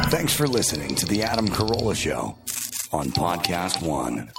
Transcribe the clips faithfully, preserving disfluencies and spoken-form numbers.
Thanks for listening to The Adam Carolla Show on Podcast One.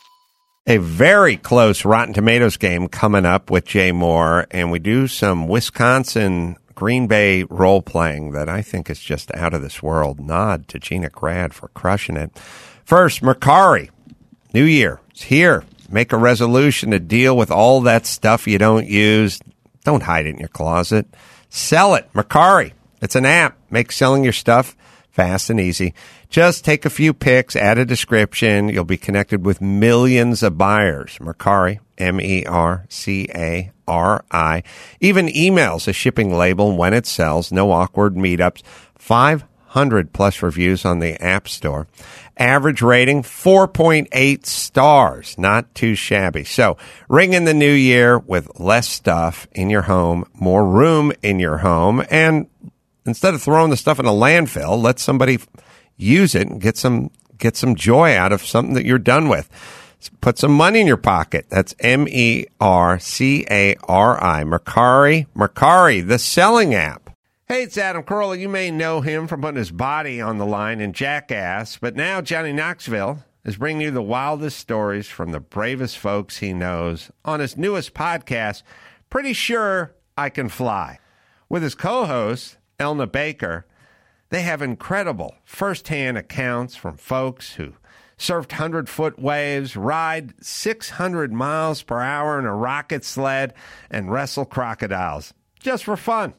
A very close Rotten Tomatoes game coming up with Jay Moore, and we do some Wisconsin Green Bay role-playing that I think is just out of this world. Nod to Gina Grad for crushing it. First, Mercari. New Year. It's here. Make a resolution to deal with all that stuff you don't use. Don't hide it in your closet. Sell it. Mercari. It's an app. Make selling your stuff fast and easy. Just take a few pics, add a description. You'll be connected with millions of buyers. Mercari, M E R C A R I. Even emails a shipping label when it sells. No awkward meetups. five hundred plus reviews on the App Store. Average rating, four point eight stars. Not too shabby. So ring in the new year with less stuff in your home, more room in your home, and instead of throwing the stuff in a landfill, let somebody use it and get some get some joy out of something that you're done with. Put some money in your pocket. That's M E R C A R I. Mercari. Mercari, the selling app. Hey, it's Adam Carolla. You may know him from putting his body on the line in Jackass, but now Johnny Knoxville is bringing you the wildest stories from the bravest folks he knows on his newest podcast, Pretty Sure I Can Fly. With his co-host, Elna Baker, they have incredible first-hand accounts from folks who surfed hundred-foot waves, ride six hundred miles per hour in a rocket sled, and wrestle crocodiles, just for fun.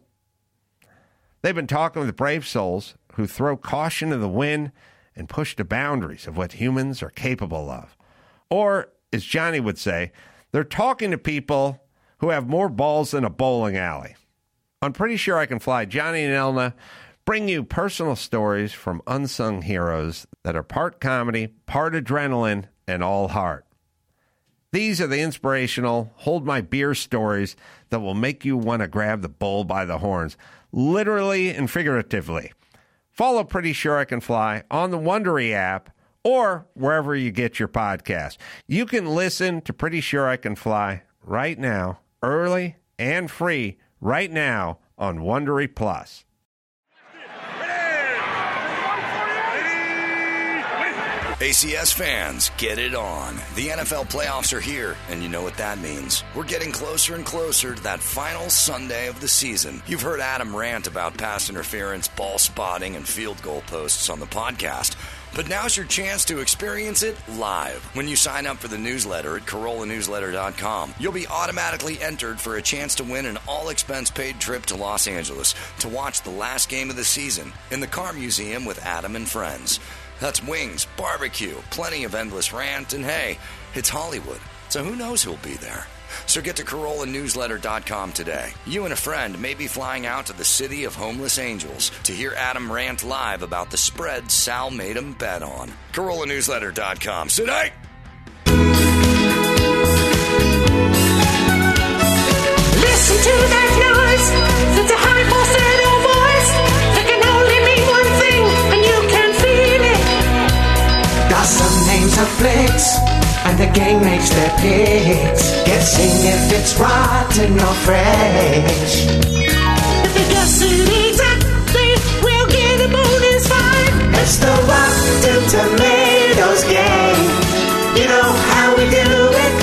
They've been talking with brave souls who throw caution to the wind and push the boundaries of what humans are capable of. Or, as Johnny would say, they're talking to people who have more balls than a bowling alley. I'm Pretty Sure I Can Fly. Johnny and Elna bring you personal stories from unsung heroes that are part comedy, part adrenaline, and all heart. These are the inspirational, hold my beer stories that will make you want to grab the bull by the horns, literally and figuratively. Follow Pretty Sure I Can Fly on the Wondery app or wherever you get your podcast. You can listen to Pretty Sure I Can Fly right now, early and free, right now on Wondery Plus. A C S fans, get it on. The N F L playoffs are here, and you know what that means. We're getting closer and closer to that final Sunday of the season. You've heard Adam rant about pass interference, ball spotting, and field goal posts on the podcast. But now's your chance to experience it live. When you sign up for the newsletter at Carolla Newsletter dot com, you'll be automatically entered for a chance to win an all-expense-paid trip to Los Angeles to watch the last game of the season in the Car Museum with Adam and friends. That's wings, barbecue, plenty of endless rant, and hey, it's Hollywood, so who knows who'll be there. So get to Carolla Newsletter dot com today. You and a friend may be flying out to the city of homeless angels to hear Adam rant live about the spread Sal made him bet on. Carolla Newsletter dot com. Tonight! Listen to that noise. It's a high falsetto voice that can only mean one thing, and you can feel it. Got some names of flicks, and the gang makes their picks, guessing if it's rotten or fresh. If you guess it exactly, we'll get a bonus five. It's the Rotten Tomatoes game. You know how we do it.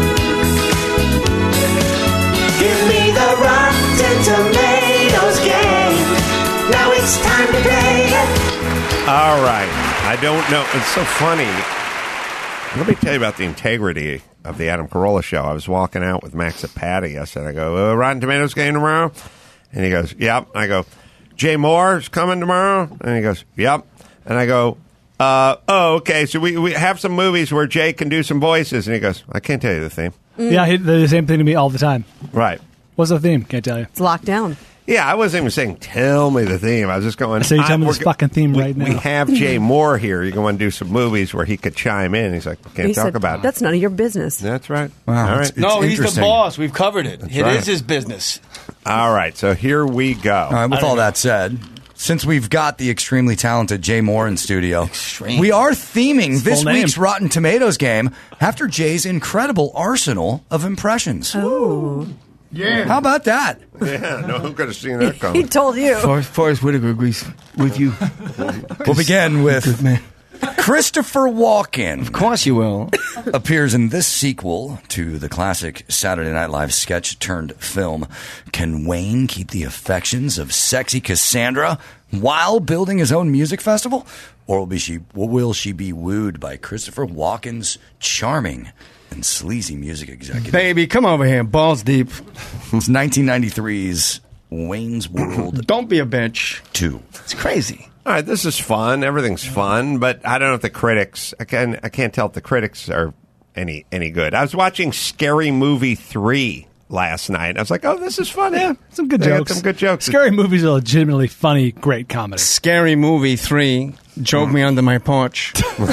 Give me the Rotten Tomatoes game. Now it's time to play it. All right. I don't know. It's so funny. Let me tell you about the integrity of the Adam Carolla Show. I was walking out with Max at Patty. I said, I go, uh, Rotten Tomatoes game tomorrow? And he goes, yep. I go, Jay Moore's coming tomorrow? And he goes, yep. And I go, uh, oh, okay. So we, we have some movies where Jay can do some voices. And he goes, I can't tell you the theme. Mm. Yeah, he, they're the same thing to me all the time. Right. What's the theme? Can't tell you. It's locked down. Yeah, I wasn't even saying, tell me the theme. I was just going, so you tell me this g- fucking theme we, right now. We have Jay Moore here. You're going to do some movies where he could chime in. He's like, can't he talk said, about it. That's none of your business. That's right. Wow, All right. it's, no, it's he's the boss. We've covered it. That's It right. is his business. All right, so here we go. All right, with all that said, since we've got the extremely talented Jay Moore in studio, Extreme. we are theming His this full name. week's Rotten Tomatoes game after Jay's incredible arsenal of impressions. Oh. Yeah. How about that? Yeah, no, who could have seen that He coming? told you. Forrest, Forrest Whitaker agrees with you. We'll begin with man. Christopher Walken. Of course you will. Appears in this sequel to the classic Saturday Night Live sketch turned film. Can Wayne keep the affections of sexy Cassandra while building his own music festival? Or will, be she, will she be wooed by Christopher Walken's charming and sleazy music executive? Baby, come over here. Balls deep. It's nineteen ninety-three's Wayne's World Don't be a bitch. two. It's crazy. All right, this is fun. Everything's fun, but I don't know if the critics. I can I can't tell if the critics are any any good. I was watching Scary Movie three last night. I was like, oh, this is funny. Yeah, some good They got jokes. Some good jokes. Scary movies are legitimately funny, great comedy. Scary Movie three drove me under my porch.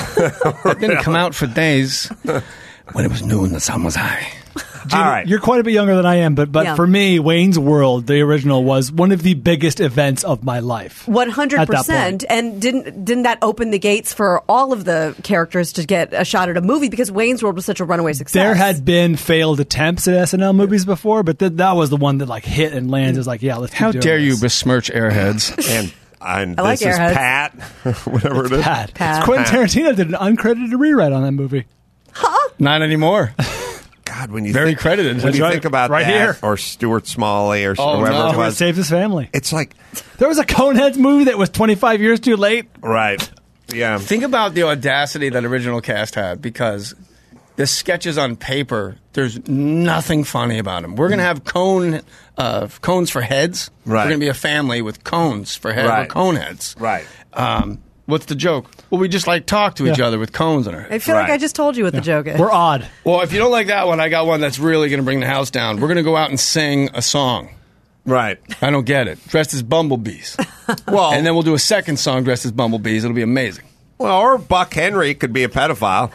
It didn't come out for days. When it was noon, the sun was high. Gene, All right. You're quite a bit younger than I am, but but Yeah. for me, Wayne's World, the original, was one of the biggest events of my life. One hundred At that percent, point. and didn't didn't that open the gates for all of the characters to get a shot at a movie because Wayne's World was such a runaway success? There had been failed attempts at S N L movies before, but th- that was the one that like hit and landed. It was like, yeah, let's. keep How doing dare you this. besmirch Airheads? and and I like this is Airheads. Pat, whatever it is. Pat. Pat. Quentin Tarantino did an uncredited rewrite on that movie. Not anymore. God, when you Very think, credited. when That's you right. think about Right that, here. or Stuart Smalley, or Oh, whoever no. it He was, saved his family. it's like There was a Coneheads movie that was twenty-five years too late. right, yeah. Think about the audacity that original cast had, because the sketches on paper, there's nothing funny about them. We're going to have cone uh, cones for heads. Right. We're going to be a family with cones for heads, Right. or cone heads. Right. Um, what's the joke? Well, we just like talk to each Yeah. other with cones in our I heads. feel like Right. I just told you what the joke is. We're odd. Well, if you don't like that one, I got one that's really going to bring the house down. We're going to go out and sing a song. Right. I don't get it. Dressed as bumblebees. Well, And then we'll do a second song dressed as bumblebees. It'll be amazing. well, or Buck Henry could be a pedophile.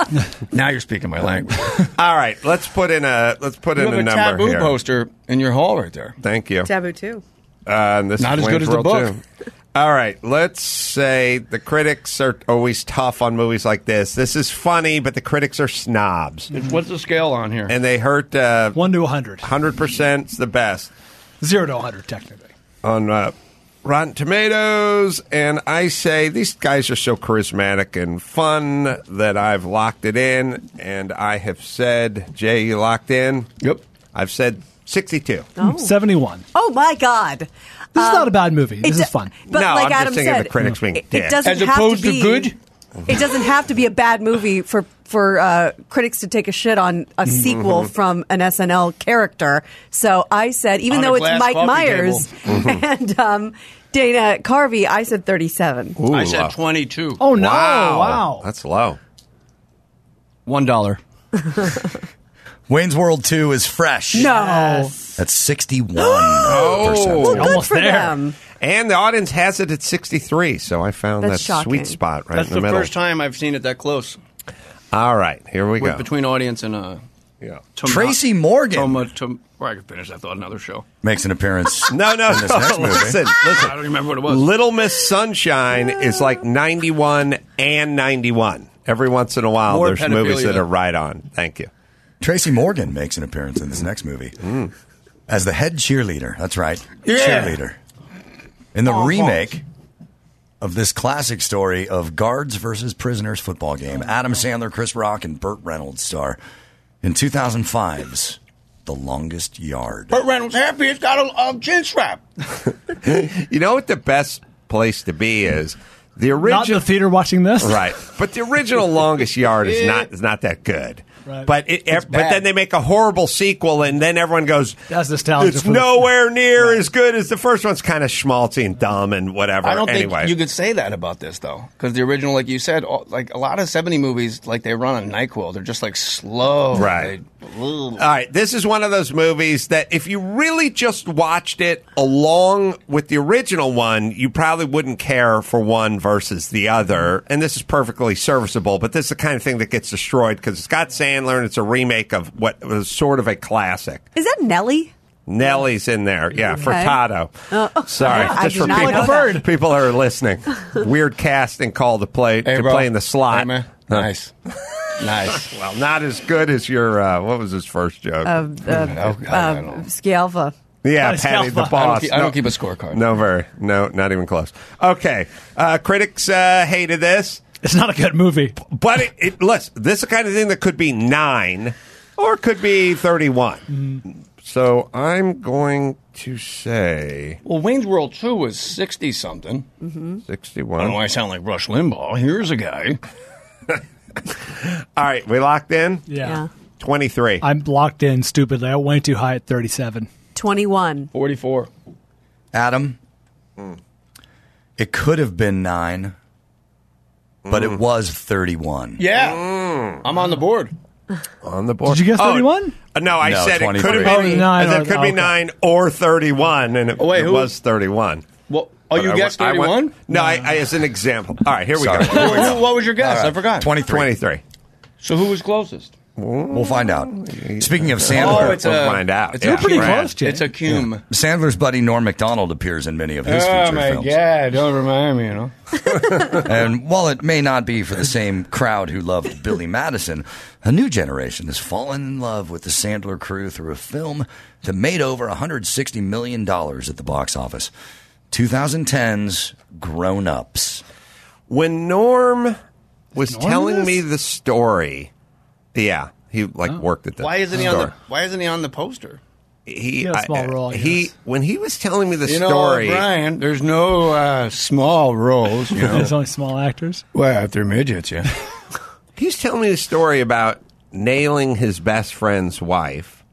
Now you're speaking my language. All right, let's put in a let's put You in have a a number taboo here. poster in your hall right there. Thank you. Taboo too. Uh, and this Not is as good Wayne's as the World book. too. All right, let's say the critics are always tough on movies like this. This is funny, but the critics are snobs, What's the scale on here? and they hurt uh, One to a hundred. hundred percent is the best Zero to a hundred, technically. on uh, Rotten Tomatoes. And I say these guys are so charismatic and fun that I've locked it in. And I have said, Jay, you locked in? Yep. I've said sixty-two. Oh. Seventy-one. Oh my God. This is not a bad movie. This It is do- fun. But No, like I'm just Adam thinking of said, the critics being it, dead. it doesn't As have opposed to to be good? It doesn't have to be a bad movie for for uh, critics to take a shit on a Mm-hmm. sequel from an S N L character. So I said, even On a though it's glass Mike coffee Myers Mm-hmm. and um, Dana Carvey, I said thirty-seven. Ooh, I said uh, twenty-two. Oh no! wow. Wow. That's low. One dollar. Wayne's World two is fresh. No, That's sixty-one percent. well, good Almost for there. them. And the audience has it at sixty-three, so I found That's that shocking. sweet spot right That's in the, the, middle. first time I've seen it that close. All right, here we With- go. Between audience and uh, Yeah. Tom- Tracy Morgan Toma, Tom, well, I could finish that thought another show. makes an appearance. No, no, in this no. next movie. Listen, I listen. don't remember what it was. Little Miss Sunshine is like ninety-one and ninety-one. Every once in a while, More there's movies pedophilia. that are right on. Thank you. Tracy Morgan makes an appearance in this next movie as the head cheerleader. That's right, Yeah. cheerleader in the remake of this classic story of guards versus prisoners football game. Adam Sandler, Chris Rock, and Burt Reynolds star in two thousand five's The Longest Yard. Burt Reynolds happy. It's got a, a chin strap. You know what the best place to be is? The Not in original. the theater watching this. Right, but the original Longest Yard is not is not that good. Right. But it, but bad. then they make a horrible sequel, and then everyone goes, That's nostalgia It's for the- nowhere near as good as the first one's. Kind of schmaltzy and dumb and whatever. I don't anyway, think you could say that about this though, because the original, like you said, all, like a lot of seventy movies, like they run on NyQuil. They're just like slow. Right. They- All right, this is one of those movies that if you really just watched it along with the original one, you probably wouldn't care for one versus the other. And this is perfectly serviceable, but this is the kind of thing that gets destroyed because it's got Sandler and it's a remake of what was sort of a classic. Is that Nelly? Nellie's in there, yeah, Furtado. Sorry, I just did for not people, know that. people who are listening. Weird casting call to play Hey, to bro. play in the slot. Hey, man. Huh. Nice. Nice. Well, not as good as your, uh, what was his first joke? Uh, uh, Oh, God, I uh, don't- Scialfa. yeah, Patty Patty the Scialfa. boss. I don't, keep, I No- don't keep a scorecard. No, very. No, not even close. Okay. Uh, critics uh, hated this, It's not a good movie. but it, it, listen, this is the kind of thing that could be nine or it could be thirty-one. Mm-hmm. So I'm going to say Well, Wayne's World two was sixty-something. I don't know sixty-one. why I sound like Rush Limbaugh. Here's a guy. All right, we locked in? Yeah. Yeah. twenty-three. I'm locked in stupidly. I went too high at thirty-seven. twenty-one. forty-four. Adam, it could have been nine, but it was thirty-one. Yeah. I'm on the board. On the board. Did you guess Oh, thirty-one? uh, no, I No, said it could twenty-three. have been, Oh, nine I said or- it could be okay. nine or thirty-one, and it, Oh, wait, it who- was thirty-one. Well, oh, you I guessed went- I went- thirty-one? No, I, I, as an example. All right, here we Sorry. go. Here we Who- go. what was your guess? All right. I forgot. twenty-three. twenty-three. So who was closest? We'll find out. Speaking of Sandler, Oh, it's we'll a- find out. it's Yeah. a Pretty Brad. close, Jay. It's a cum. Sandler's buddy Norm Macdonald appears in many of his Oh, feature my films. God. Don't remind me, you know. And while it may not be for the same crowd who loved Billy Madison, a new generation has fallen in love with the Sandler crew through a film that made over one hundred sixty million dollars at the box office. twenty ten's Grown Ups. When Norm was Norm telling this? me the story, yeah, he like worked at the Why isn't he store. on the Why isn't he on the poster? He, He had a small I- role, I he guess. when he was telling me the You know, story. Brian, there's no uh, small roles, you know. There's only small actors. Well, if they're midgets, yeah. He was telling me the story about nailing his best friend's wife.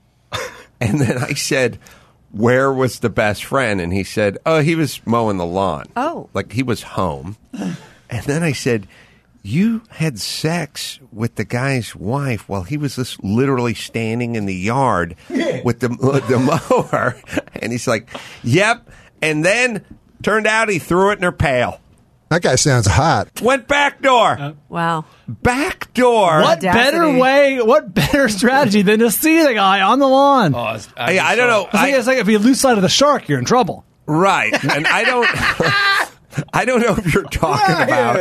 And then I said, where was the best friend? And he said, oh, he was mowing the lawn. Oh. Like he was home. And then I said, you had sex with the guy's wife while he was just literally standing in the yard with the, the mower. And he's like, yep. And then turned out he threw it in her pail. That guy sounds hot. Went back door. Wow. Back door. What Audacity. better way, what better strategy than to see the guy on the lawn? Oh, it's- I, I don't know. I think I, it's like if you lose sight of the shark, you're in trouble. right. And I don't I don't know if you're talking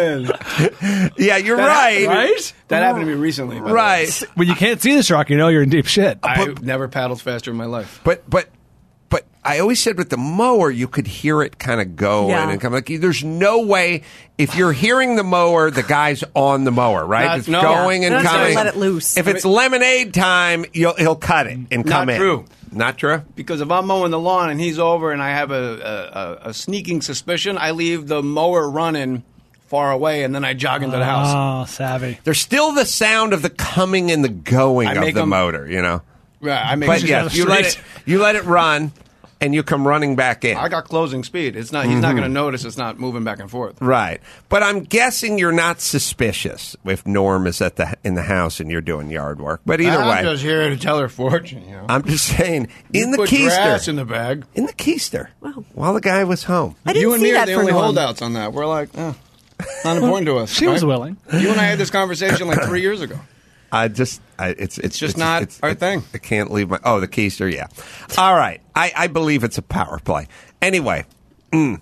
about. Yeah, you're right. Right? That happened to me recently. by the way. Right. When you can't see the shark, you know you're in deep shit. I never paddled faster in my life. But but but I always said with the mower you could hear it kind of going Yeah. and come like there's no way if you're hearing the mower the guy's on the mower, right? Not- it's no. going Yeah. and They're not gonna coming. let it loose. If it's lemonade time, you'll, he'll cut it and come Not in. true. Not true? Because if I'm mowing the lawn and he's over and I have a, a, a, a sneaking suspicion, I leave the mower running far away and then I jog into the house. Oh, savvy. There's still the sound of the coming and the going I of make the 'em- motor, you know. Yeah, I make But sure- yes, you let it you let it run and you come running back in. I got closing speed. It's not. He's not going to notice. It's not moving back and forth. Right. But I'm guessing you're not suspicious if Norm is at the in the house and you're doing yard work. But either I'm way, just here to tell her fortune. You know, I'm just saying in You the put grass keister. in the bag. In the keister. Wow. While the guy was home. I didn't You and see me are that the for only Norm. holdouts on that. We're like, eh, not important to us. She was right? willing. You and I had this conversation like three years ago. I just, I, it's, it's just not our thing. I can't leave my. Oh, the keister, yeah. All right, I, I believe it's a power play. Anyway, mm,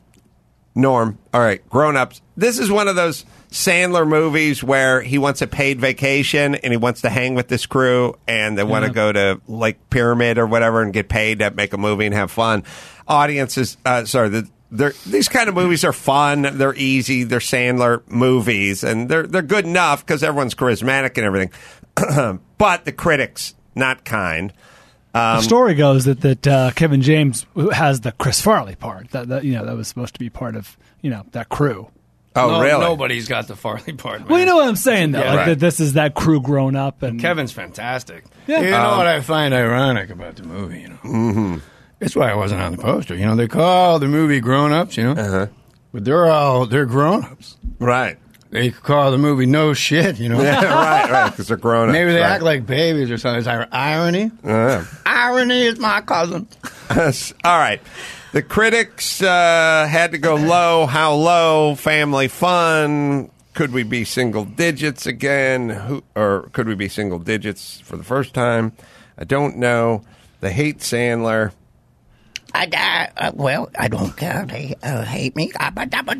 Norm. All right, grown ups. This is one of those Sandler movies where he wants a paid vacation and he wants to hang with this crew and they want to go to Lake Pyramid or whatever and get paid to make a movie and have fun. Audiences, uh, sorry, the. They're, these kind of movies are fun. They're easy. They're Sandler movies, and they're they're good enough because everyone's charismatic and everything. But the critics, not kind. the story goes that that uh, Kevin James has the Chris Farley part. That, that you know that was supposed to be part of you know that crew. Oh, No- really? Nobody's got the Farley part. Man. Well, you know what I'm saying though. Yeah, like right. that this is that crew grown up and Kevin's fantastic. Yeah. You know Um, what I find ironic about the movie? You know, mm-hmm. That's why I wasn't on the poster. You know, they call the movie Grown Ups. You know, Uh-huh. but they're all they're grown ups. Right. They call the movie No Shit. You know, Yeah, right, right. Because they're grown up. maybe they right. act like babies or something. It's ir- irony. Uh, Irony is my cousin. all right. The critics uh, had to go low. How low? Family fun. Could we be single digits again? Who, or could we be single digits for the first time? I don't know. They hate Sandler. I, I, uh, well, I don't care. They uh, hate me. I'll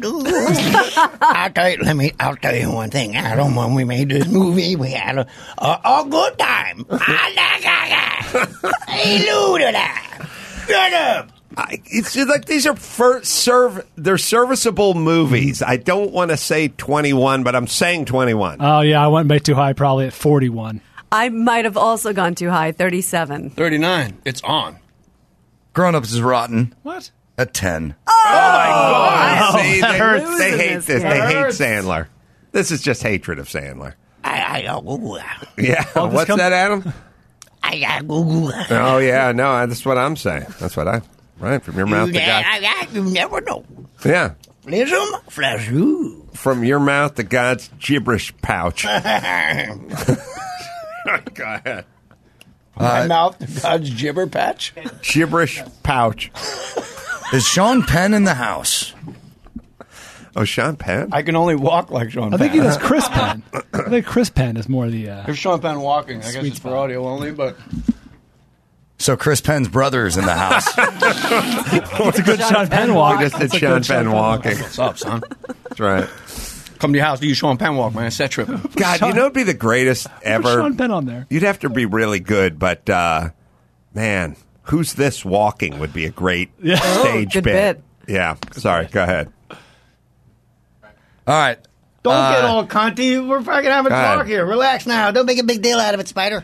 tell you. Let me. I'll tell you one thing, Adam. When we made this movie, we had a a, a good time. Hey, Lou, shut up. I, it's just like these are for, serve. They're serviceable movies. I don't want to say twenty-one, but I'm saying twenty-one. Oh yeah, I went way too high, probably at forty-one. I might have also gone too high, thirty-seven. thirty-nine. It's on. Grown Ups is rotten. What? At ten. Oh, my God! Oh, See, that they, hurts. they hate this. That They hate hurts. Sandler. This is just hatred of Sandler. I, I, oh, Yeah. Well, this What's come- that, Adam? I, I, oh, Oh yeah, no, that's what I'm saying. That's what I. Right from your mouth to God. I, I, you never know. Yeah. Flism, flashu. From your mouth to God's gibberish pouch. Go ahead. My mouth, God's gibber patch. Gibberish pouch. Is Sean Penn in the house? Oh, Sean Penn? I can only walk like Sean I Penn. think it is Chris Penn. I think Chris Penn is more the. Uh, There's Sean Penn walking. I guess Sweet it's for spot. audio only, but So Chris Penn's brother is in the house. it's a good Sean Penn walk. We just did It's a Sean good Penn walking. what's up, son? That's right. Come to your house, do you Sean Penn walk, man? Set tripping. God, you know it'd be the greatest Put ever. Sean Penn on there. You'd have to be really good, but uh, man, who's this walking would be a great Yeah. stage good bit. bit. Yeah, sorry. Go ahead. All right. Don't Uh, get all cunty. We're fucking having a Go ahead. talk here. Relax now. Don't make a big deal out of it, Spider.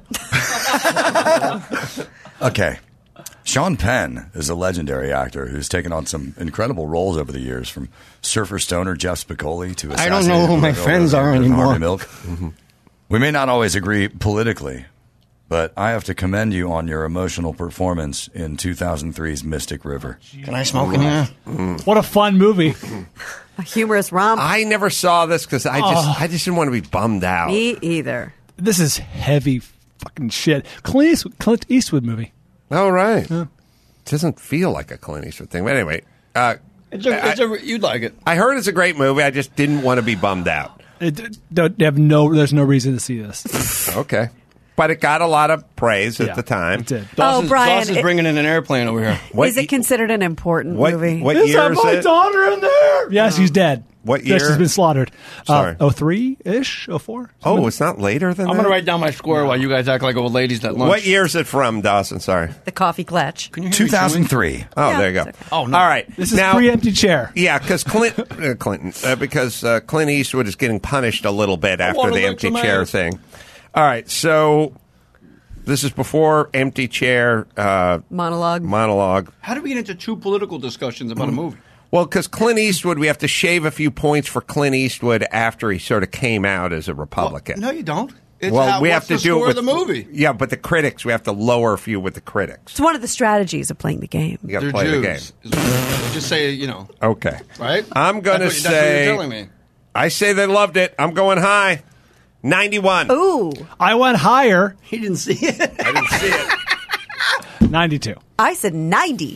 Okay. Sean Penn is a legendary actor who's taken on some incredible roles over the years, from surfer stoner Jeff Spicoli to I don't know who my friends are anymore. Harvey Milk. We may not always agree politically, but I have to commend you on your emotional performance in two thousand three's Mystic River. Can I smoke in here? What a fun movie. A humorous romp. I never saw this because I just, I just didn't want to be bummed out. Me either. This is heavy fucking shit. Clint Eastwood, Clint Eastwood movie. Oh, right. It doesn't feel like a Clint Eastwood thing. But anyway, uh, It's a, it's a, you'd like it. I heard it's a great movie. I just didn't want to be bummed out. It, it- don't have no. There's no reason to see this. Okay. But it got a lot of praise at Yeah, the time. it did. Dawson's, Brian, Dawson's it- bringing in an airplane over here. What is it ye- considered an important What, movie? what Is year that is my it? daughter in there? Yeah, she's dead. What Yeah, year? she's been slaughtered. Sorry. Uh, oh three ish, oh four. Oh, it's not later than I'm that? going to write down my score while you guys act like old ladies at lunch. What year is it from, Dawson? Sorry. The coffee clutch. Can you hear me two thousand three. Oh, Yeah, there you go. it's okay. Oh, no. All right. This is now, pre-empty chair. Yeah, because Clint, uh, Clinton, uh, because uh, Clint Eastwood is getting punished a little bit after wanna the lick empty some chair ass. thing. All right, so this is before empty chair uh, Monologue. monologue. How did we get into two political discussions about a movie? Well, because Clint Eastwood, we have to shave a few points for Clint Eastwood after he sort of came out as a Republican. No, you don't. It's well, how, we what's have to the do score it with of the movie. Yeah, but the critics, we have to lower a few with the critics. It's one of the strategies of playing the game. You got to They're play Jews. the game. Just say, you know, Okay. right? I'm going to That's what- that's what say. you're telling me. I say they loved it. I'm going high. ninety-one. Ooh, I went higher, He didn't see it. I didn't see it. ninety-two. I said ninety.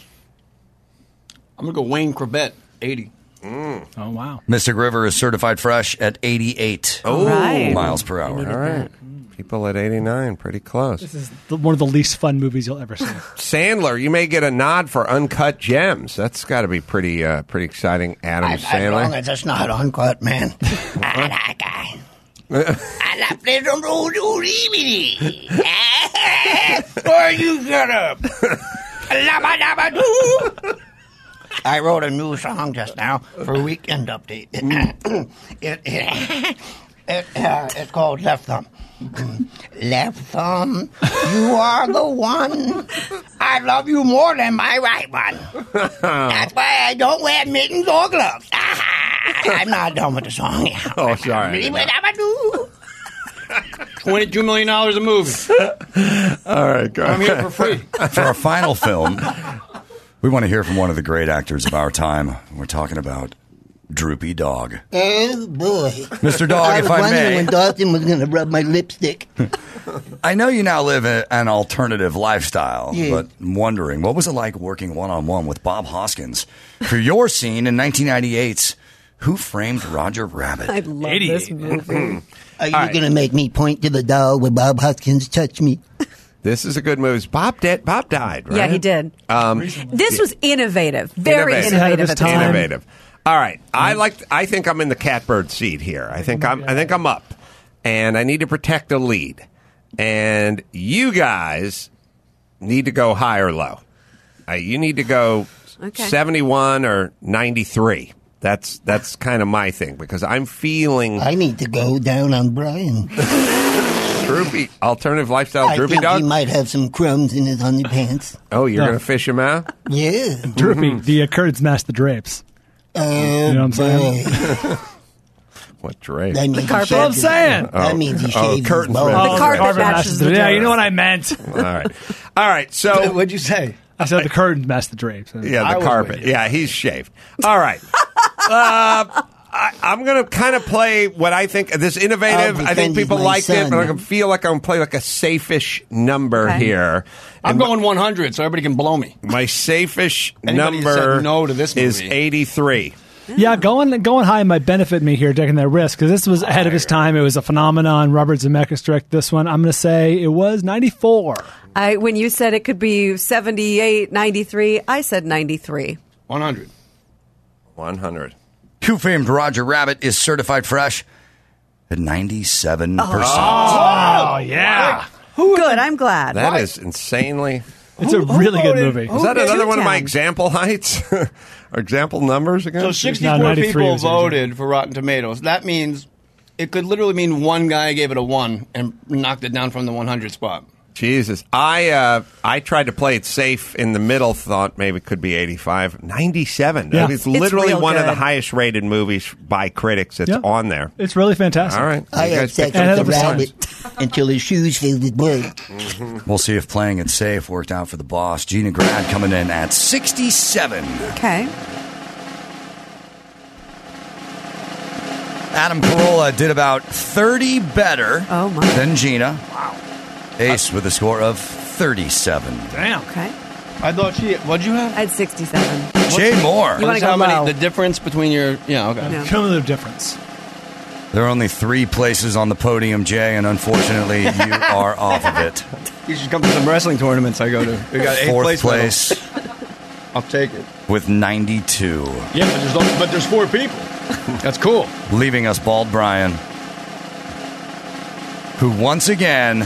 I'm going to go Wayne Corbett, eighty. Oh wow. Mystic River is certified fresh at eighty-eight All right. miles per hour. All right. People at eighty-nine, pretty close. This is the, one of the least fun movies you'll ever see. Sandler, you may get a nod for Uncut Gems. That's got to be pretty uh, pretty exciting. Adam As long Sandler. as it's not uncut, man. I like I. I love Flism Rudy. Or you shut up. Labba dabba doo. I wrote a new song just now for Weekend Update. it, it, it, uh, it's called Left Thumb. Left thumb, you are the one. I love you more than my right one. That's why I don't wear mittens or gloves. I'm not done with the song yet. Oh, sorry. twenty-two million dollars a movie. All right, go I'm here for free. For our final film, we want to hear from one of the great actors of our time. We're talking about Droopy Dog. Oh, boy. Mister Dog, I if was I wondering may. when Dawson was going to rub my lipstick. I know you now live a, an alternative lifestyle, Yeah. but I'm wondering, what was it like working one-on-one with Bob Hoskins for your scene in nineteen ninety-eight's Who Framed Roger Rabbit? I love this movie. Are you going to make me point to the doll where Bob Hoskins touched me? This is a good movie. Bob dead. Bob died, right? Yeah, he did. Um, This was innovative, very Innovative. innovative, Ahead of his at the time. time. Innovative. All right. I like. I think I'm in the catbird seat here. I think I'm. I think I'm up, and I need to protect a lead. And you guys need to go high or low. Uh, you need to go Okay. seventy-one or ninety-three. That's that's kind of my thing because I'm feeling I need to go down on Brian. droopy. Alternative lifestyle I droopy think dog. he might have some crumbs in his underpants. Oh, you're No. going to fish him out? Yeah. Droopy, the uh, curtains match the drapes. Oh, You know what I'm saying? boy. What drape? That means he carpet? shaves What I'm his- saying. That means he Oh, shaves his curtains balls. match. The carpet matches the Yeah, drapes. you know what I meant. All right. All right. So, What'd you say? I said the curtains match the drapes. yeah, I the was carpet. with you. Yeah, he's shaved. All right. uh, I, I'm going to kind of play what I think this innovative. I'll I think defend people my liked it, son. but I can feel like I'm going to play like a safe-ish number Okay. here. I'm And going one hundred, so everybody can blow me. My safe-ish Anybody that number said no to this is movie. eighty-three. Yeah, going going high might benefit me here, taking that risk, because this was ahead of his time. It was a phenomenon. Robert Zemeckis directed this one. I'm going to say it was ninety-four. I when you said it could be seventy-eight, ninety-three, I said ninety-three. one hundred. one hundred. Who Framed Roger Rabbit is certified fresh at ninety-seven percent. Oh, yeah. Good, I'm glad. That is insanely. It's a really good movie. Is that another one of my Two-town. example heights? or example numbers again? So No, sixty-four ninety-three people was easy. voted for Rotten Tomatoes. That means it could literally mean one guy gave it a one and knocked it down from the one hundred spot. Jesus. I uh, I tried to play it safe in the middle, thought maybe it could be eighty-five. ninety-seven. Yeah. It's It's literally real one of the good. highest rated movies by critics. It's Yeah. on there. It's really fantastic. All right. I You had guys sex picked And with the ahead of his rabbit until his shoes filled with blood. We'll see if playing it safe worked out for the boss. Gina Grad coming in at sixty-seven. Okay. Adam Carolla did about thirty better Oh, my. than Gina. Wow. Ace with a score of thirty-seven. Damn. Okay. I thought she. What'd you have? I had sixty-seven. Jay Moore. You wanna What's go how many? low? The difference between your. Yeah. Okay. No. Cumulative difference. There are only three places on the podium, Jay, and unfortunately, you are off of it. You should come to some wrestling tournaments I go to. We got eighth Fourth place. place medal. I'll take it. with ninety-two. Yeah, but there's only, but there's four people. That's cool. Leaving us Bald Brian, who once again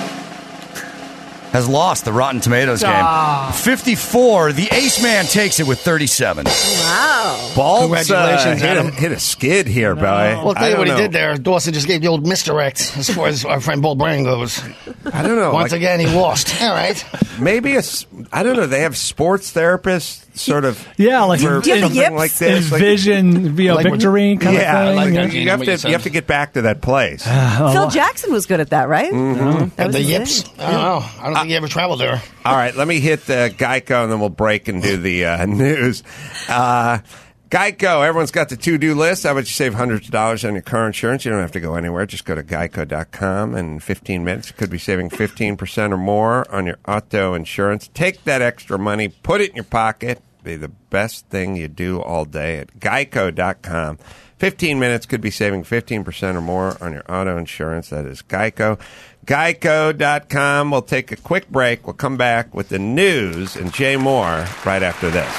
has lost the Rotten Tomatoes game. fifty-four. The Ace Man takes it with thirty-seven. Wow. Bald's, Congratulations, uh, hit, a, Adam. hit a skid here, boy. Well, I'll tell I you don't what know. he did there. Dawson just gave the old misdirect as far as our friend Bull Brian goes. I don't know. Once like, again, he lost. All right. maybe a s- I don't know. They have sports therapists, sort of. Yeah, like for Do you have the something yips? like this. Like- Envision, you know, Like- victory kind yeah, of thing. like, yeah. you have What you to said. you have to get back to that place. Phil Jackson was good at that, right? Mm-hmm. That And was the his yips. thing. I don't know. I don't think he ever traveled there. All right, let me hit the Geico, and then we'll break and do the uh, news. Uh, Geico, everyone's got the to-do list. How about you save hundreds of dollars on your car insurance? You don't have to go anywhere. Just go to geico dot com, and in fifteen minutes, you could be saving fifteen percent or more on your auto insurance. Take that extra money, put it in your pocket. Be the best thing you do all day at geico dot com. fifteen minutes could be saving fifteen percent or more on your auto insurance. That is Geico. geico dot com. We'll take a quick break. We'll come back with the news and Jay Moore right after this.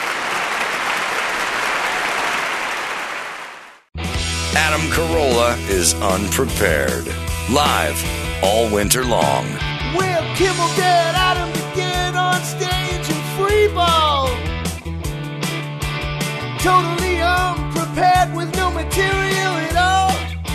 Adam Carolla is unprepared. Live all winter long. Will Kimmel get Adam to get on stage and free ball? Totally unprepared with no material at all.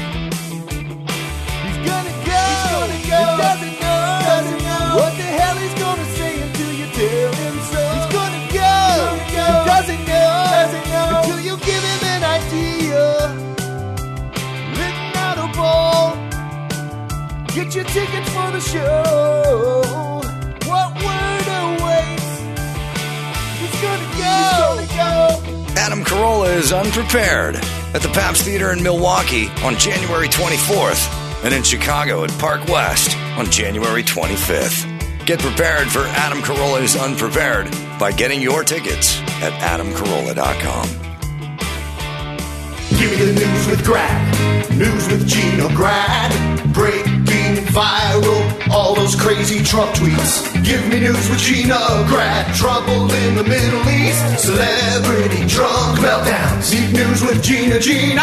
He's gonna go, he's gonna go, and doesn't know, doesn't know what the hell he's gonna say until you tell him so. He's gonna go, he's gonna go, and doesn't know, doesn't know until you give him an idea. Written out a ball. Get your tickets for the show. What word awaits? It's gonna go. It's gonna go. Adam Carolla is unprepared at the Pabst Theater in Milwaukee on January twenty-fourth and in Chicago at Park West on January twenty-fifth. Get prepared for Adam Carolla is Unprepared by getting your tickets at adam carolla dot com. Give me the news with Grad. News with Gino Grad. Breaking viral, all those crazy Trump tweets. Give me news with Gina Grad. Trouble in the Middle East. Celebrity drunk meltdowns. Deep news with Gina Gina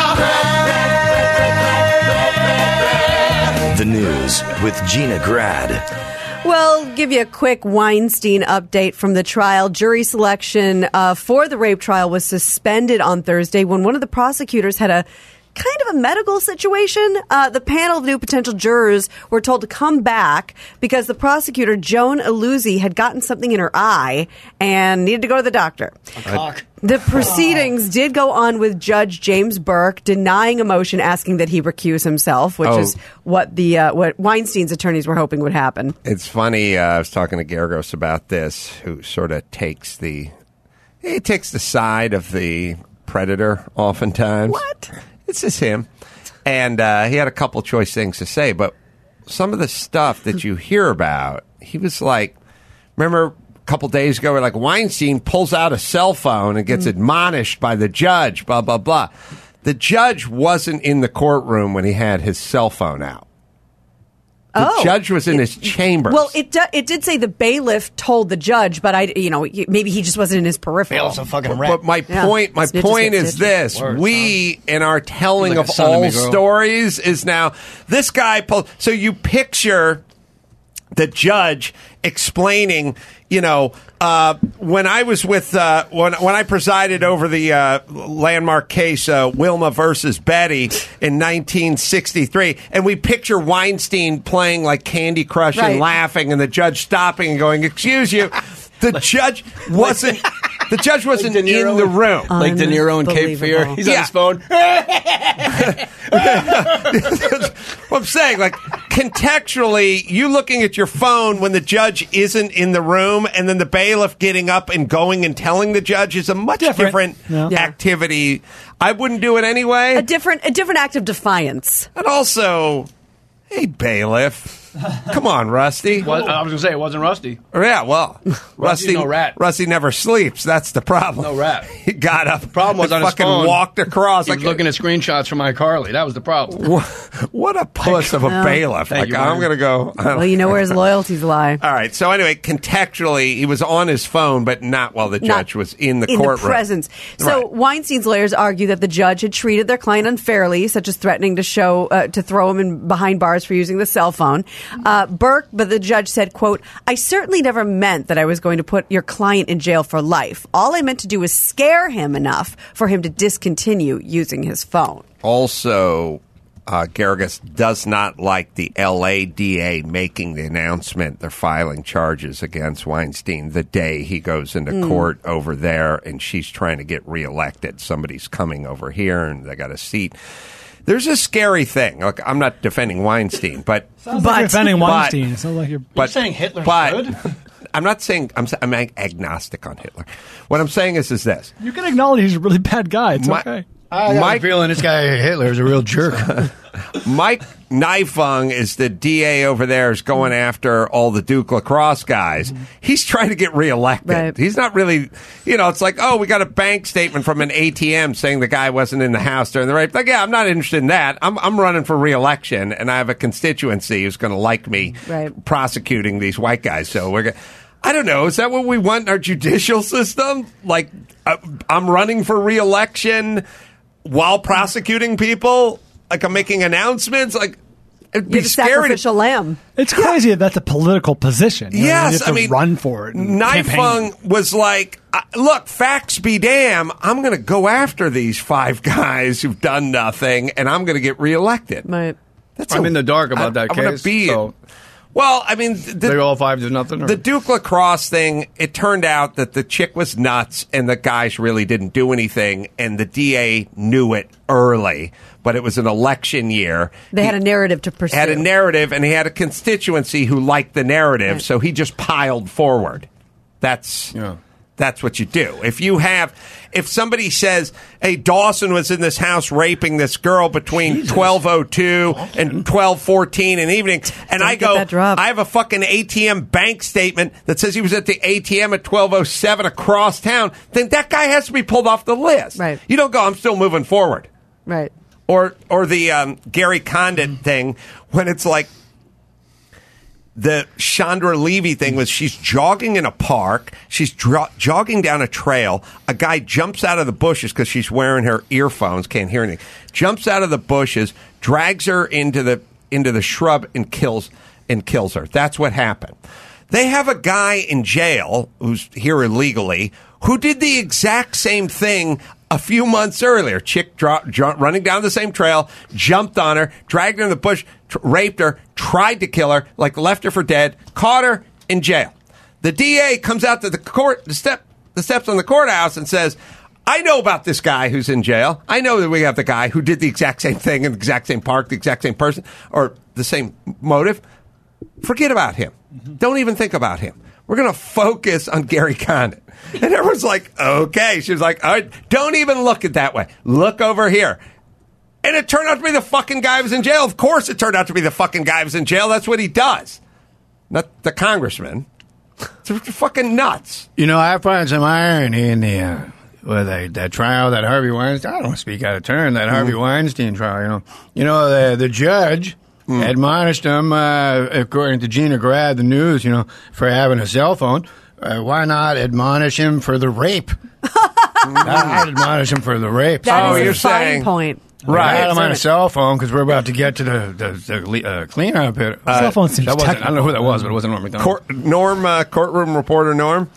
Grad. The news with Gina Grad. Well, give you a quick Weinstein update from the trial. Jury selection uh, for the rape trial was suspended on Thursday when one of the prosecutors had a kind of a medical situation. Uh, the panel of new potential jurors were told to come back because the prosecutor, Joan Aluzzi, had gotten something in her eye and needed to go to the doctor. A cock. The proceedings did go on with Judge James Burke denying a motion asking that he recuse himself, which Oh. is what the uh, what Weinstein's attorneys were hoping would happen. It's funny. Uh, I was talking to Gergos about this, who sort of takes the he takes the side of the predator oftentimes. What? It's just him, and uh, he had a couple choice things to say, but some of the stuff that you hear about, he was like, remember a couple days ago, where like Weinstein pulls out a cell phone and gets admonished by the judge, blah blah blah. The judge wasn't in the courtroom when he had his cell phone out. The Oh. judge was in his chambers. Well, it do, it did say the bailiff told the judge, but I, you know, maybe he just wasn't in his peripheral. Bailiff's a fucking rat. But my Yeah. point, my Snitches point get is stitches. this: Word, we, in our telling Like a of son of all me, girl. stories, is now this guy. Pulled, so you picture the judge explaining, you know, uh, when I was with uh, when when I presided over the uh, landmark case uh, Wilma versus Betty in nineteen sixty-three, and we picture Weinstein playing like Candy Crush Right. and laughing, and the judge stopping and going, "Excuse you." The judge wasn't. The judge wasn't Like De Niro in the room. Like De Niro in Cape Fear. Unbelievable. He's Yeah. on his phone. What I'm saying, like, contextually, you looking at your phone when the judge isn't in the room, and then the bailiff getting up and going and telling the judge is a much different, Different. Yeah. activity. I wouldn't do it anyway. A different a different act of defiance. And also, hey, bailiff. Come on, Rusty. Well, I was going to say, it wasn't Rusty. Yeah, well, Rusty, no rat. Rusty never sleeps. That's the problem. No rat. He got up. Problem was and on his fucking phone. walked across. He like was looking at screenshots from iCarly. That was the problem. What, what a puss of a No. bailiff. Thank Like, you, I'm Ryan. going to go. Well, you know where his loyalties lie. All right. So anyway, contextually, he was on his phone, but not while the Not judge was in the in courtroom. the presence. So Right. Weinstein's lawyers argue that the judge had treated their client unfairly, such as threatening to show uh, to throw him in behind bars for using the cell phone. Uh, Burke, but the judge said, "quote I certainly never meant that I was going to put your client in jail for life. All I meant to do was scare him enough for him to discontinue using his phone." Also, uh, Geragos does not like the L A D A making the announcement they're filing charges against Weinstein the day he goes into Mm. court over there, and she's trying to get reelected. Somebody's coming over here, and they got a seat. There's a scary thing. Look, I'm not defending Weinstein, but Sounds But- like you're defending but- Weinstein. It sounds like you're. but saying Hitler's but, good? I'm not saying I'm. I'm ag- agnostic on Hitler. What I'm saying is, is this. You can acknowledge he's a really bad guy. It's My- okay. I got Mike- a feeling this guy Hitler is a real jerk. Mike Nifung is the D A over there, is going after all the Duke lacrosse guys. He's trying to get reelected. Right. He's not really, you know, it's like, oh, we got a bank statement from an A T M saying the guy wasn't in the house during the rape. Like, yeah, I'm not interested in that. I'm, I'm running for reelection, and I have a constituency who's going to like me Right. prosecuting these white guys. So we're going to. I don't know. Is that what we want in our judicial system? Like, uh, I'm running for reelection while prosecuting people? Like, I'm making announcements? Like, it'd be You're the scary. sacrificial lamb. It's crazy that that's a political position. You know, Yes, you have I to mean, run for it. and campaign. Nifung was like, uh, look, facts be damn, I'm going to go after these five guys who've done nothing, and I'm going to get reelected. Right. That's I'm a- in the dark about I- that I'm gonna case, Be, so- well, I mean, the, They all five to nothing? Or? The Duke lacrosse thing, it turned out that the chick was nuts and the guys really didn't do anything, and the D A knew it early, but it was an election year. They He had a narrative to pursue. had a narrative, and he had a constituency who liked the narrative, Right. so he just piled forward. That's Yeah. that's what you do. If you have, if somebody says, "Hey, Dawson was in this house raping this girl between twelve oh two and twelve fourteen in the evening," and Don't I get go, that drop. "I have a fucking A T M bank statement that says he was at the A T M at twelve oh seven across town," then that guy has to be pulled off the list. Right. You don't go, "I'm still moving forward." Right. Or or the um, Gary Condit thing when it's like, the Chandra Levy thing was she's jogging in a park. She's dro- jogging down a trail. A guy jumps out of the bushes because she's wearing her earphones, can't hear anything. Jumps out of the bushes, drags her into the into the shrub and kills and kills her. That's what happened. They have a guy in jail who's here illegally who did the exact same thing a few months earlier. Chick dro- dro- running down the same trail, jumped on her, dragged her in the bush, tr- raped her, tried to kill her, like left her for dead, caught her in jail. The D A comes out to the court, the step, the steps on the courthouse and says, I know about this guy who's in jail. I know that we have the guy who did the exact same thing in the exact same park, the exact same person, or the same motive. Forget about him. Mm-hmm. Don't even think about him. We're going to focus on Gary Condon. And everyone's like, okay. She was like, all right, don't even look at that way. Look over here. And it turned out to be the fucking guy who was in jail. Of course it turned out to be the fucking guy who was in jail. That's what he does. Not the congressman. It's fucking nuts. You know, I find some irony in the, uh, well, that, that trial, that Harvey Weinstein, I don't speak out of turn, that Harvey mm. Weinstein trial, you know. You know, the, the judge mm. admonished him, uh, according to Gina Grad, the news, you know, for having a cell phone. Uh, why not admonish him for the rape? I'd admonish him for the rape. That oh, is you're a fine saying, point. Right. I'm on a cell phone because we're about to get to the, the, the uh, cleanup here. Uh, cell phone seems that wasn't, I don't know who that was, technical. but it wasn't Norm McDonald. Court, Norm, uh, courtroom reporter Norm.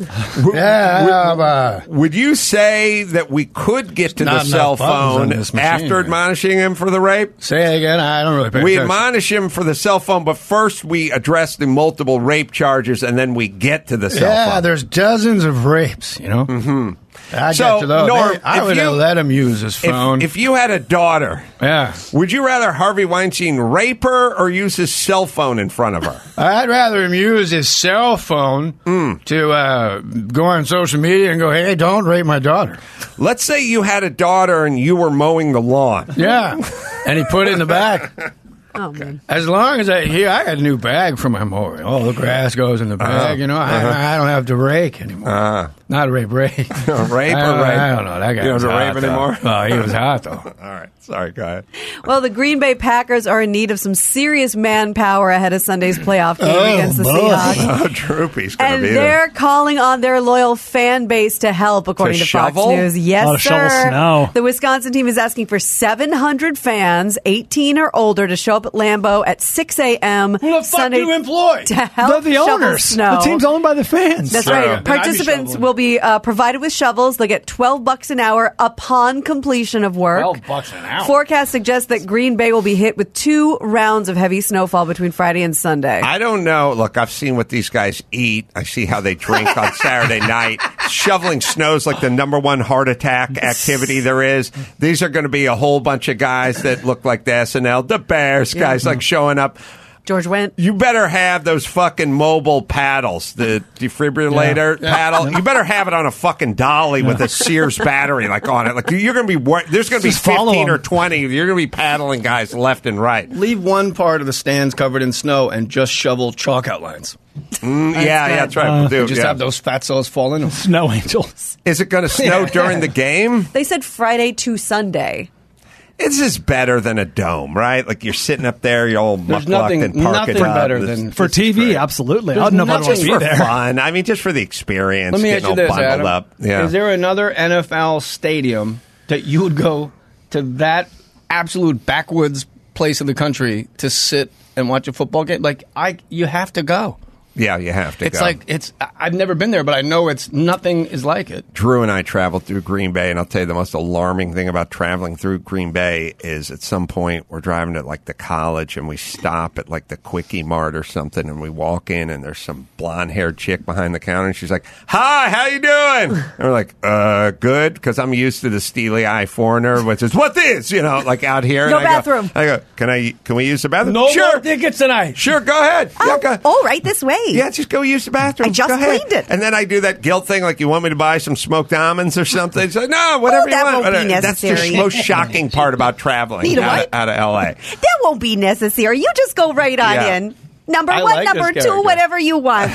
Yeah. Would, uh, would you say that we could get to the not cell enough buttons on phone this machine, after man. admonishing him for the rape? Say it again. I don't really pay We attention. admonish him for the cell phone, but first we address the multiple rape charges, and then we get to the cell Yeah, phone. there's dozens of rapes, you know? Mm-hmm. I So, get to those. Norm, They- I if would you- have let him use his phone. If, if you had a daughter, yeah. would you rather Harvey Weinstein rape her or use his cell phone in front of her? I'd rather him use his cell phone Mm. to uh, go on social media and go, hey, don't rape my daughter. Let's say you had a daughter and you were mowing the lawn. Yeah. And he put it in the back. Oh, man. As long as I here, I got a new bag for my mower. Oh, the grass goes in the bag. Uh-huh. You know, I, Uh-huh. I don't have to rake anymore. Uh, Not a rape, rake. rape or I, rape? I don't know. That guy You don't was have to hot, rape though. anymore? Oh, he was hot though. All right. Sorry, go ahead. Well, the Green Bay Packers are in need of some serious manpower ahead of Sunday's playoff game Oh, against the boy. Seahawks. Oh, Droopy's going to And be they're there. calling on their loyal fan base to help, according To to, Fox shovel? News. Yes, Oh, to sir. shovel snow. The Wisconsin team is asking for seven hundred fans, eighteen or older, to show up at Lambeau at six a.m. Who the fuck Sunday do you employ? to help They're the shovel owners. snow. The team's owned by the fans. That's So- right. Then I'd be Participants shoveling. will be uh, provided with shovels. They'll get twelve bucks an hour upon completion of work. twelve bucks an hour. Forecast suggests that Green Bay will be hit with two rounds of heavy snowfall between Friday and Sunday. I don't know. Look, I've seen what these guys eat. I see how they drink on Saturday night. Shoveling snow's like the number one heart attack activity there is. These are going to be a whole bunch of guys that look like the S N L, the Bears guys, like showing up. George Wendt. You better have those fucking mobile paddles, the defibrillator Yeah. paddle. You better have it on a fucking dolly with a Sears battery like on it. Like you're going to be wor- there's going to be Just follow fifteen or them. twenty. You're going to be paddling guys left and right. Leave one part of the stands covered in snow and just shovel chalk outlines. Mm, yeah, yeah, that's right. Uh, we'll do. Just yeah. have those fatsos fall in them. Snow angels. Is it going to snow during the game? They said Friday to Sunday. This is better than a dome, right? Like you're sitting up there, you're all There's mucklucked nothing- and park nothing it up. better This- than- For this T is V, great. absolutely. There's I'd know if I want Just to be for there. fun. I mean, just for the experience. Let me ask getting you all this, bundled Adam. up. Yeah. Is there another N F L stadium that you would go to that absolute backwoods place in the country to sit and watch a football game? Like, I, you have to go. Yeah, you have to It's go. like it's. I- I've never been there, but I know it's nothing is like it. Drew and I traveled through Green Bay, and I'll tell you the most alarming thing about traveling through Green Bay is at some point we're driving to like the college and we stop at like the Quickie Mart or something, and we walk in and there's some blonde-haired chick behind the counter, and she's like, "Hi, how you doing?" And we're like, "Uh, good," because I'm used to the steely-eye foreigner, which is what this, you know, like out here. No and I go- bathroom. I go, "Can I? Can we use the bathroom?" No sure, more tickets tonight. sure, go ahead. Yeah, go- Oh, right this way. yeah, just go use the bathroom. I just Go ahead. cleaned it. And then I do that guilt thing, like you want me to buy some smoked almonds or something. It's like, no, whatever Oh, that you want. won't be Whatever. That's the necessary. most shocking part about traveling Need a out, what? of, out of L A. That won't be necessary. You just go right on Yeah. in. Number I one, like number this two, character. whatever you want.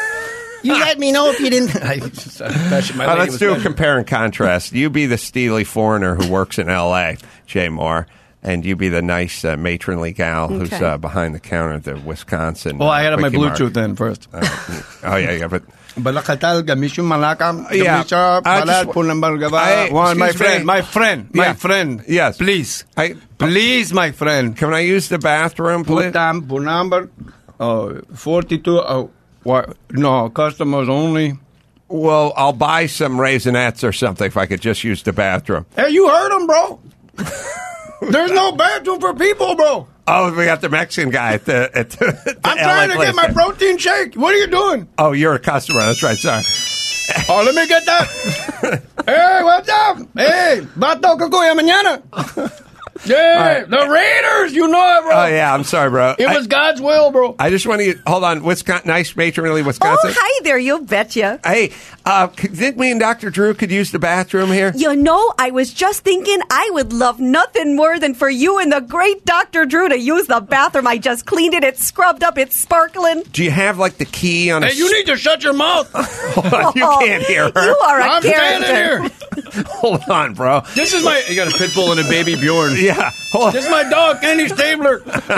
You let me know if you didn't. I, just- my Uh, lady let's was do a measuring. compare and contrast. You be the steely foreigner who works in L A, Jay Moore. and you be the nice uh, matronly gal who's Okay. uh, behind the counter at the Wisconsin. Well, uh, I had my Quickie Mart. Bluetooth in first. Uh, oh yeah, yeah, but Balakatal gamisyo malakam. Yeah. Gamisyo I balad just- punang balgaba. I- One, my excuse me. friend, my friend, my Yeah. friend. Yes. Please. I, Please, my friend. can I use the bathroom, please? Putam, number uh, forty-two. Uh, what? No, customers only. Well, I'll buy some Raisinets or something if I could just use the bathroom. Hey, you heard him, bro. There's no bathroom for people, bro. Oh, we got the Mexican guy at the. At the, at the I'm L A trying to place get my there. protein shake. What are you doing? Oh, you're a customer. That's right. Sorry. Oh, let me get that. Hey, what's up? Hey, bato ko kuya mañana. Yeah, the Raiders. You know it, bro. Oh yeah, I'm sorry, bro. It I- was God's will, bro. I just want to hold on. Wisconsin, nice matronly Oh, Wisconsin. hi there. You betcha. Hey, uh, c- think me and Doctor Drew could use the bathroom here? You know, I was just thinking I would love nothing more than for you and the great Doctor Drew to use the bathroom. I just cleaned it. It's scrubbed up. It's sparkling. Do you have like the key on? Hey, a you need to shut your mouth. Hold on, you can't hear her. You are a I'm character. standing here. Hold on, bro. This is my. You got a pit bull and a baby Bjorn. Yeah, hold on. This is my dog, Kenny Stabler.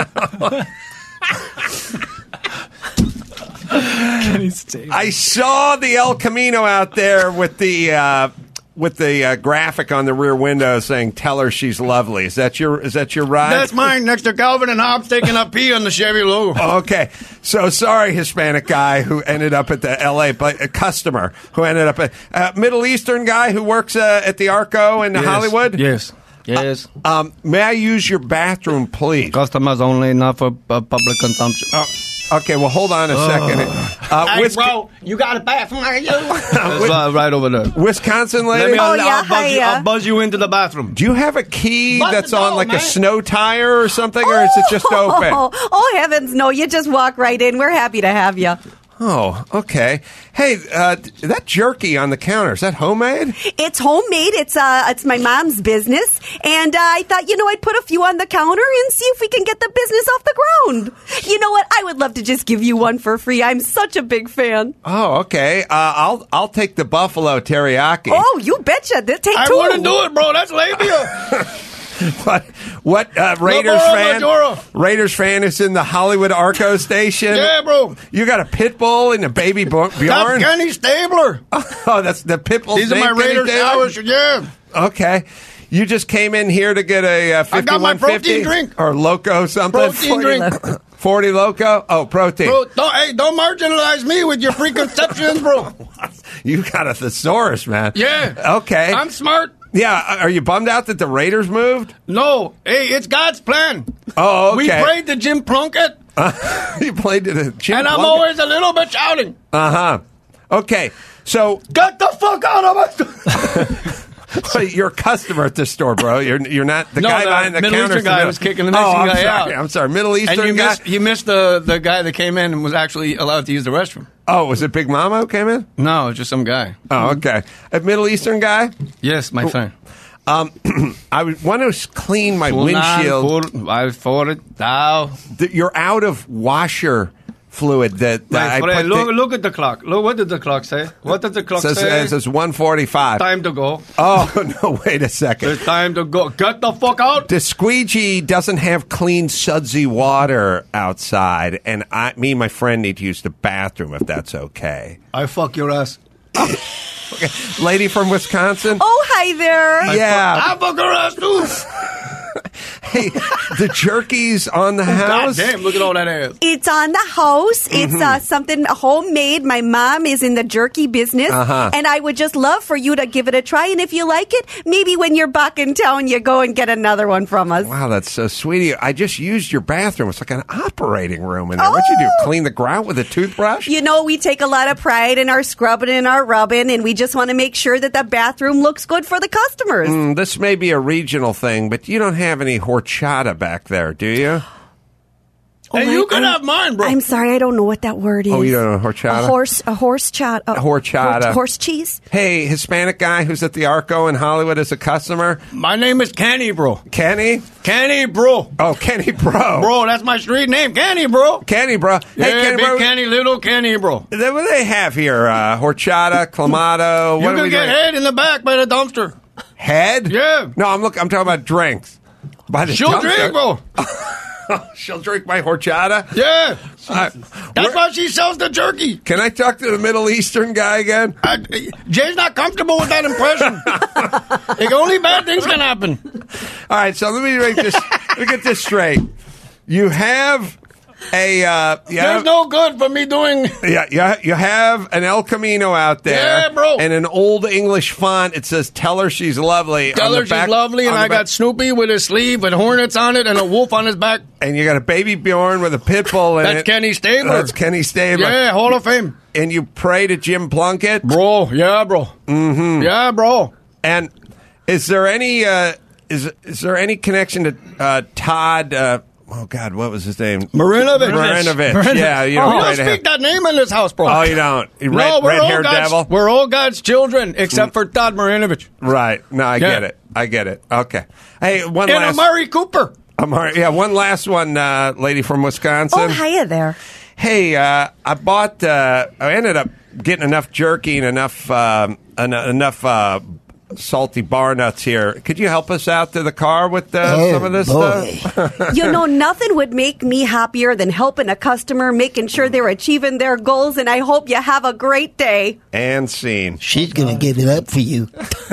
Kenny Stabler. I saw the El Camino out there with the uh, with the uh, graphic on the rear window saying "Tell her she's lovely." Is that your Is that your ride? That's mine next to Calvin and Hobbes taking a pee on the Chevy logo. Okay, so sorry, Hispanic guy who ended up at the L A, but a customer who ended up at uh, Middle Eastern guy who works uh, at the Arco in Yes. Hollywood. Yes. Yes. Um, may I use your bathroom, please? Customers only, not for uh, public consumption. Oh, okay, well, hold on a second. Uh, Hey, Wis- bro, you got a bathroom like you? It's uh, right over there. Wisconsin Let lady, me, Oh, I'll, yeah, I'll, buzz you, hiya. I'll buzz you into the bathroom. do you have a key Buzz that's the on door, like man. a snow tire or something, or is it just open? Oh, oh, heavens, no. You just walk right in. We're happy to have you. Oh, okay. Hey, uh, that jerky on the counter, is that homemade? It's homemade. It's uh, it's my mom's business, and uh, I thought, you know, I'd put a few on the counter and see if we can get the business off the ground. You know what? I would love to just give you one for free. I'm such a big fan. Oh, okay. Uh, I'll I'll take the buffalo teriyaki. Oh, you betcha. Th- Take I two. wouldn't do it, bro. That's labia. What? What? Uh, Raiders Majora, fan? Majora. Raiders fan is in the Hollywood Arco station. Yeah, bro. You got a pit bull and a baby Bo- That's Bjorn. Kenny Stabler. Oh, that's the pit bull. These are my Raiders hours. Yeah. Okay. You just came in here to get a uh, I got my fifty-one fifty protein drink. or Loco something. Protein drink. forty Loco. Oh, protein. Bro, don't, hey, don't marginalize me with your preconceptions, bro. You got a thesaurus, man. Yeah. Okay. I'm smart. Yeah. Are you bummed out that the Raiders moved? No. Hey, it's God's plan. Oh, okay. We prayed to Jim Plunkett, Uh, you played to the Jim and I'm Plunkett. always a little bit shouting. Uh huh. Okay. So Get the fuck out of my... so you're a customer at this store, bro. You're you're not the No, guy the behind the Middle counter. Eastern guy was kicking the oh, Mexican I'm guy sorry. out. I'm sorry. Middle Eastern And you guy. missed, you missed the, the guy that came in and was actually allowed to use the restroom. Oh, was it Big Mama who came in? No, it's just some guy. Oh, okay. A Middle Eastern guy. Yes, my friend. Um, I would want to clean my windshield. Full, I for it now. Th- You're out of washer fluid. That, that My I friend, put look, the- look at the clock. Look, what did the clock say? What did the clock says, say? it says one forty-five. Time to go. Oh no! Wait a second. It's time to go. Get the fuck out. The squeegee doesn't have clean sudsy water outside, and I, me and my friend need to use the bathroom if that's okay. I fuck your ass. Okay. Lady from Wisconsin. Oh, hi there. Yeah. I fuck her ass too. Hey, the jerky's on the God house. damn! Look at all that ass. It's on the house. It's Mm-hmm. uh, something homemade. My mom is in the jerky business, Uh-huh. and I would just love for you to give it a try. And if you like it, maybe when you're back in town, you go and get another one from us. Wow, that's so sweet of you. I just used your bathroom. It's like an operating room in there. What'd you do? Oh. Clean the grout with a toothbrush? You know, we take a lot of pride in our scrubbing and our rubbing, and we just want to make sure that the bathroom looks good for the customers. Mm, this may be a regional thing, but you don't have any horchata back there, do you? Oh, Hey, you I- can I'm- have mine, bro. I'm sorry, I don't know what that word is. Oh, you don't know horchata? A horse, a horse chat, a Horchata. horse, horse cheese. Hey, Hispanic guy who's at the Arco in Hollywood as a customer. My name is Kenny, bro. Kenny? Kenny, bro. Oh, Kenny Bro. Bro, that's my street name. Kenny, bro. Kenny Bro. Yeah, Hey, Kenny big Bro. Kenny, little Kenny, bro. What do they have here? Uh, horchata, clamato. You What do can we get drink? head in the back by the dumpster. Head? Yeah. No, I'm look. I'm talking about drinks. By the She'll dumpster? drink, bro. She'll drink my horchata? Yeah. Uh, That's why she sells the jerky. Can I talk to the Middle Eastern guy again? I, Jay's not comfortable with that impression. Like, only bad things can happen. All right, so let me make this. Let me get this straight. You have a. Uh, you There's have, no good for me doing. Yeah, you, you have an El Camino out there. Yeah, bro. And an old English font. It says, "Tell her she's lovely." Tell on her the she's back- lovely, and on the I back. got Snoopy with his sleeve with hornets on it and a wolf on his back. And you got a baby Bjorn with a pit bull in That's it. Kenny Stabler. That's Kenny Stabler. Yeah, Hall of Fame. And you pray to Jim Plunkett. Bro, yeah, bro. Mm-hmm. Yeah, bro. And is there any uh, is is there any connection to uh, Todd? Uh, oh God, what was his name? Marinovich. Marinovich. Marinovich. Yeah, you We don't don't pray to him. speak that name in this house, bro. Oh, you don't. Red, no, we're red all haired God's, devil. we're all God's children, except for Todd Marinovich. Right. No, I Yeah. get it. I get it. Okay. Hey, one And last. Amari Cooper. Amari, yeah, one last one, uh, lady from Wisconsin. Oh, hiya there. Hey, uh, I bought. Uh, I ended up getting enough jerky and enough um, en- enough uh, salty bar nuts here. Could you help us out to the car with uh, Oh, some of this boy. stuff? You know, nothing would make me happier than helping a customer, making sure they're achieving their goals, and I hope you have a great day. And scene. She's going to give it up for you.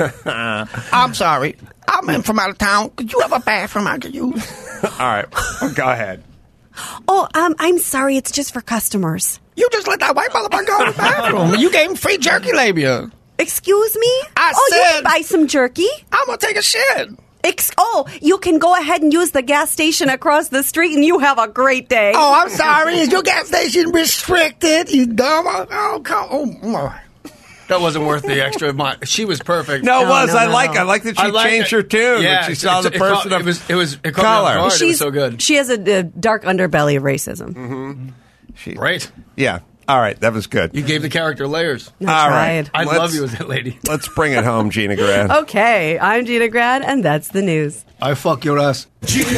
I'm sorry. I'm in from out of town. Could you have a bathroom I could use? All right, go ahead. Oh, um, I'm sorry, it's just for customers. You just let that white motherfucker go to the bathroom. You gave him free jerky labia. Excuse me? I oh, you said- can buy some jerky? I'm going to take a shit. Ex- oh, you can go ahead and use the gas station across the street, and you have a great day. Oh, I'm sorry. Is your gas station restricted? You dumb. Oh, come oh, oh. That wasn't worth the extra. mi- She was perfect. No, it No, was. no, I no. like. I like that she I like changed it. her tune Yeah, when she saw it- the it person caught- of it was- it was- it caught me off color. guard. It was She's so good. She has a, a dark underbelly of racism. Mm-hmm. She, Great. Yeah. All right, that was good. You gave the character layers. I All tried. right. I Let's- love you as that lady. Let's bring it home, Gina Grad. Okay, I'm Gina Grad, and that's the news. I fuck your ass.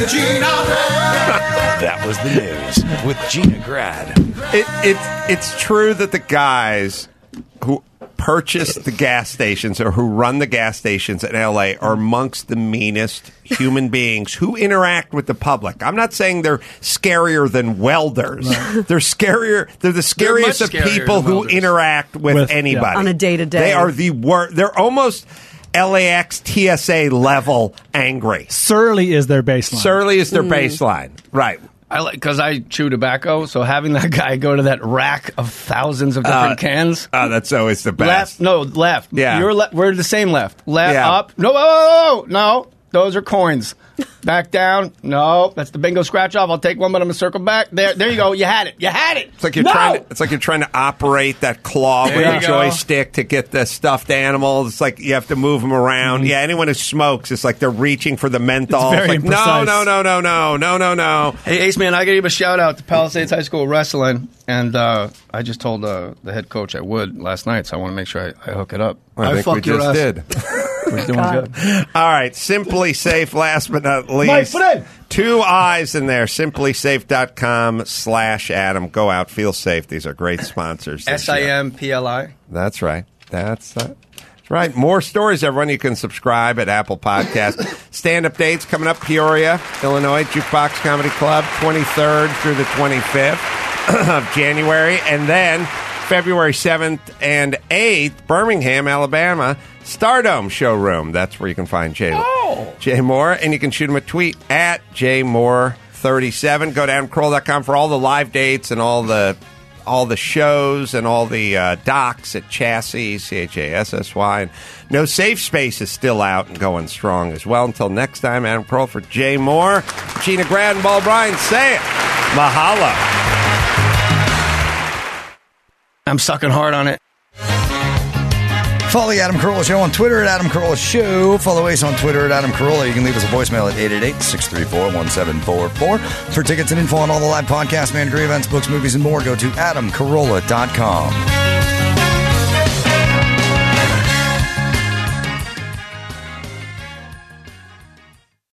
That was the news with Gina Grad. It, it, it's true that the guys who purchase the gas stations or who run the gas stations in L A are amongst the meanest human beings who interact with the public. I'm not saying they're scarier than welders. They're scarier. They're the scariest much of scarier people than who welders. interact with, With- anybody yeah. On a day-to-day. They are the worst. They're almost L A X T S A level angry. Surly is their baseline. Surly is their baseline, right? I like because I chew tobacco, so having that guy go to that rack of thousands of different Uh, cans. Oh, that's always the best. Left, no, left. Yeah. You're le- we're the same left. Left, Yeah. up. No, whoa, whoa, whoa, no. Those are coins. Back down. No, that's the bingo scratch off. I'll take one, but I'm gonna circle back. There, there you go. You had it. You had it. It's like you're no! trying. To, it's like you're trying to operate that claw There with you a go. joystick to get the stuffed animal. It's like you have to move them around. Yeah, anyone who smokes, it's like they're reaching for the menthol. It's very like, no, imprecise. no, no, no, no, no, no, no. Hey, Ace Man, I got to give a shout out to Palisades High School Wrestling, and uh, I just told uh, the head coach at Wood last night, so I want to make sure I, I hook it up. I, think we fuck your just ass. did. We're doing good. All right, Simply Safe. Last but not least, My friend. two eyes in there. Simply Safe dot com slash Adam. Go out, feel safe. These are great sponsors. this S I year. M P L I. That's right. That's uh, that's right. More stories, everyone. You can subscribe at Apple Podcasts. Stand-up dates coming up. Peoria, Illinois, Jukebox Comedy Club, twenty-third through the twenty-fifth of January. And then February seventh and eighth, Birmingham, Alabama, Stardome Showroom. That's where you can find Jay, Oh. Jay Moore. And you can shoot him a tweet at Jay Moore thirty-seven. Go to adam carolla dot com for all the live dates and all the all the shows and all the uh, docs at Chassis, C H A S S Y. And No Safe Space is still out and going strong as well. Until next time, Adam Carolla for Jay Moore, Gina Grad, and Ball Bryan. Say it. Mahalo. I'm sucking hard on it. Follow the Adam Carolla Show on Twitter at Adam Carolla Show. Follow Ace on Twitter at Adam Carolla. You can leave us a voicemail at eight eight eight, six three four, one seven four four. For tickets and info on all the live podcasts, manager events, books, movies, and more, go to adam carolla dot com.